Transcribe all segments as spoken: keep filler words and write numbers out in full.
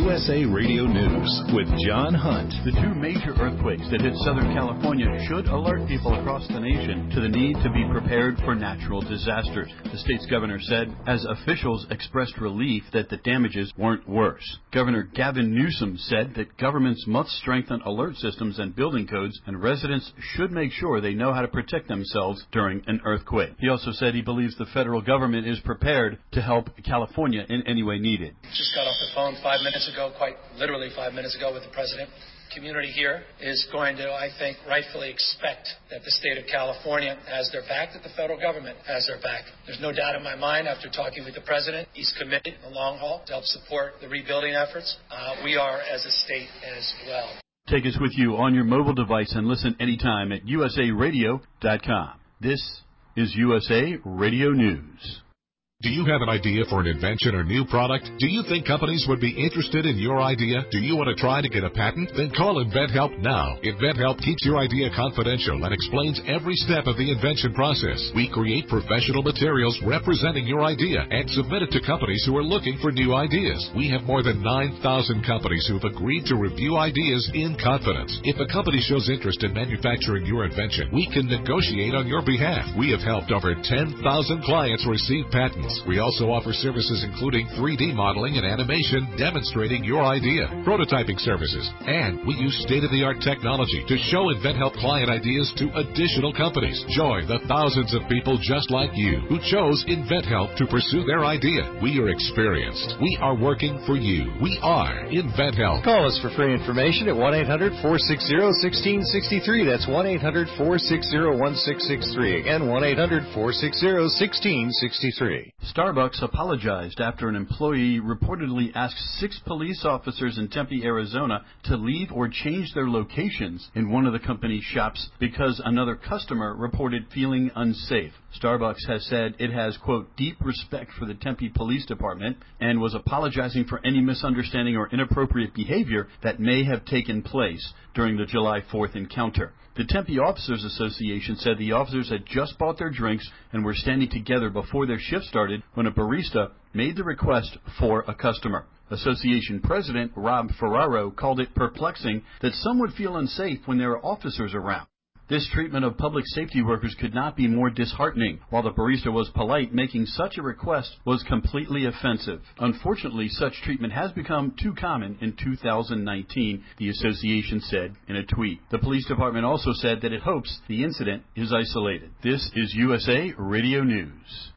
U S A Radio News with John Hunt. The two major earthquakes that hit Southern California should alert people across the nation to the need to be prepared for natural disasters. The state's governor said as officials expressed relief that the damages weren't worse. Governor Gavin Newsom said that governments must strengthen alert systems and building codes, and residents should make sure they know how to protect themselves during an earthquake. He also said he believes the federal government is prepared to help California in any way needed. Just got off the phone five minutes ago, quite literally five minutes ago, with the president. Community here is going to, I think, rightfully expect that the state of California has their back, that the federal government has their back. There's no doubt in my mind, after talking with the president, he's committed in the long haul to help support the rebuilding efforts. Uh, we are as a state as well. Take us with you on your mobile device and listen anytime at U S A radio dot com. This is U S A Radio News. Do you have an idea for an invention or new product? Do you think companies would be interested in your idea? Do you want to try to get a patent? Then call InventHelp now. InventHelp keeps your idea confidential and explains every step of the invention process. We create professional materials representing your idea and submit it to companies who are looking for new ideas. We have more than nine thousand companies who have agreed to review ideas in confidence. If a company shows interest in manufacturing your invention, we can negotiate on your behalf. We have helped over ten thousand clients receive patents. We also offer services including three D modeling and animation demonstrating your idea, prototyping services, and we use state-of-the-art technology to show InventHelp client ideas to additional companies. Join the thousands of people just like you who chose InventHelp to pursue their idea. We are experienced. We are working for you. We are InventHelp. Call us for free information at one eight hundred four six zero one six six three. That's one eight hundred four six zero one six six three. Again, one eight hundred four six zero one six six three. Starbucks apologized after an employee reportedly asked six police officers in Tempe, Arizona, to leave or change their locations in one of the company's shops because another customer reported feeling unsafe. Starbucks has said it has, quote, deep respect for the Tempe Police Department and was apologizing for any misunderstanding or inappropriate behavior that may have taken place during the July fourth encounter. The Tempe Officers Association said the officers had just bought their drinks and were standing together before their shift started when a barista made the request for a customer. Association President Rob Ferraro called it perplexing that some would feel unsafe when there are officers around. This treatment of public safety workers could not be more disheartening. While the barista was polite, making such a request was completely offensive. Unfortunately, such treatment has become too common in two thousand nineteen, the association said in a tweet. The police department also said that it hopes the incident is isolated. This is U S A Radio News.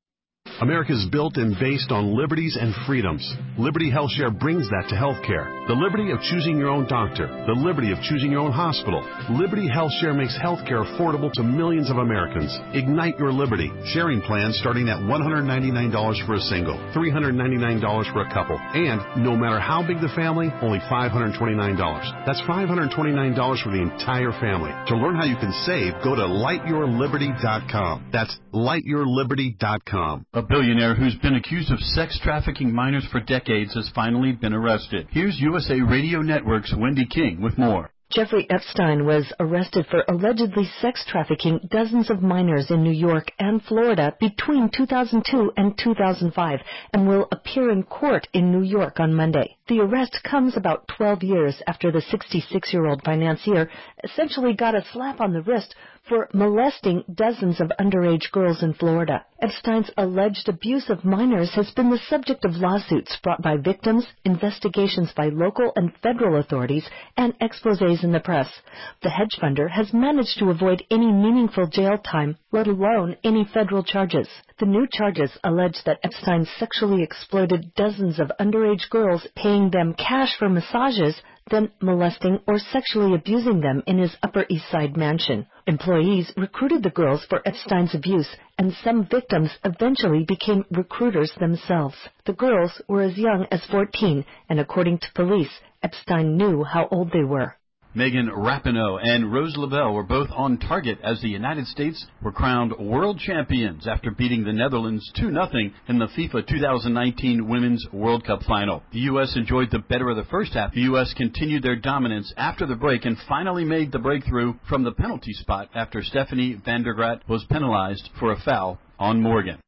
America is built and based on liberties and freedoms. Liberty HealthShare brings that to healthcare. The liberty of choosing your own doctor. The liberty of choosing your own hospital. Liberty HealthShare makes healthcare affordable to millions of Americans. Ignite your liberty. Sharing plans starting at one hundred ninety-nine dollars for a single, three hundred ninety-nine dollars for a couple, and no matter how big the family, only five hundred twenty-nine dollars. That's five hundred twenty-nine dollars for the entire family. To learn how you can save, go to light your liberty dot com. That's light your liberty dot com. A billionaire who's been accused of sex trafficking minors for decades has finally been arrested. Here's U S A Radio Network's Wendy King with more. Jeffrey Epstein was arrested for allegedly sex trafficking dozens of minors in New York and Florida between two thousand two and two thousand five and will appear in court in New York on Monday. The arrest comes about twelve years after the sixty-six-year-old financier essentially got a slap on the wrist for molesting dozens of underage girls in Florida. Epstein's alleged abuse of minors has been the subject of lawsuits brought by victims, investigations by local and federal authorities, and exposés in the press. The hedge funder has managed to avoid any meaningful jail time, let alone any federal charges. The new charges allege that Epstein sexually exploited dozens of underage girls, paying them cash for massages, then molesting or sexually abusing them in his Upper East Side mansion. Employees recruited the girls for Epstein's abuse, and some victims eventually became recruiters themselves. The girls were as young as fourteen, and according to police, Epstein knew how old they were. Megan Rapinoe and Rose Lavelle were both on target as the United States were crowned world champions after beating the Netherlands two nothing in the FIFA two thousand nineteen Women's World Cup final. The U S enjoyed the better of the first half. The U S continued their dominance after the break and finally made the breakthrough from the penalty spot after Stephanie Van der Graat was penalized for a foul on Morgan.